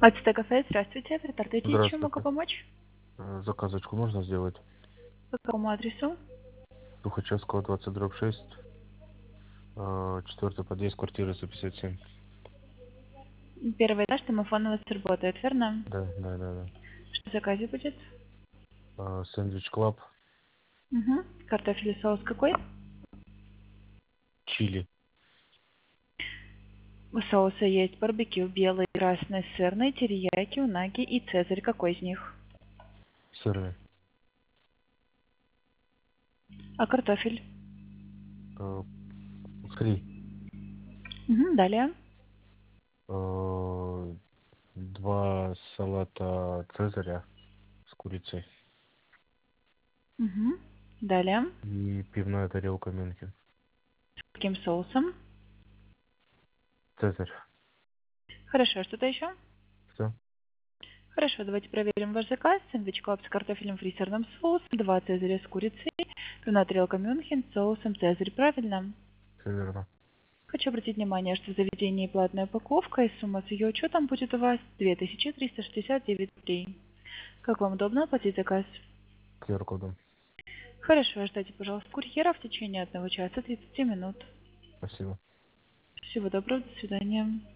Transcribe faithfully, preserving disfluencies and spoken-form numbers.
Ацтек кафе, здравствуйте. Притартуйте, чем могу Здравствуйте. помочь? Э, Заказочку можно сделать? По какому адресу? Тухачевского, двадцать, дробь шесть. э, Четвертый подъезд, квартира сто пятьдесят семь. Первый этаж, домофон у вас работает, верно? Да, да, да, да. Что в заказе будет? Э, Сэндвич Клаб, Угу. Картофель и соус какой? чили, У соуса есть барбекю, белый, красный, сырный, терияки, унаги и цезарь. Какой из них? сырный, А картофель? э, фри, Угу. Далее. э, два салата Цезаря с курицей Угу. Далее. и пивная тарелка Мюнхен. С каким соусом? Цезарь. Хорошо, что-то еще? Все? Хорошо, давайте проверим ваш заказ. Сэндвич клаб с картофелем фри сырным соусом, два цезаря с курицей, пивная тарелка Мюнхен с соусом цезарь. Правильно? Все верно. Хочу обратить внимание, что в заведении платная упаковка и сумма с ее учетом будет у вас две тысячи триста шестьдесят девять рублей. Как вам удобно оплатить заказ? ку ар кодом. Хорошо, ждите, пожалуйста, курьера в течение одного часа тридцати минут. Спасибо. Всего доброго, до свидания.